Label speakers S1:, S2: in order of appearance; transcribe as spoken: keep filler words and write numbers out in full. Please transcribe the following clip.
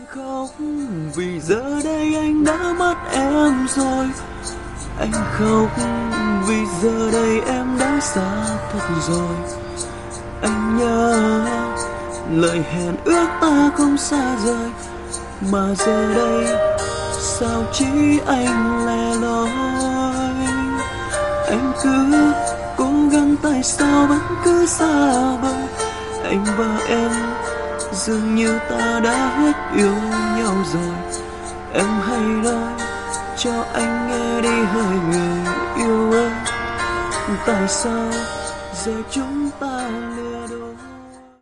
S1: Anh khóc vì giờ đây anh đã mất em rồi. Anh khóc vì giờ đây em đã xa thật rồi. Anh nhớ lời hẹn ước ta không xa rời, mà giờ đây sao chỉ anh lẻ loi. Anh cứ cố gắng tại sao vẫn cứ xa vời. Anh và em dường như ta đã hết yêu nhau rồi. Em hãy nói cho anh nghe đi hỡi người yêu ơi, tại sao giờ chúng ta lừa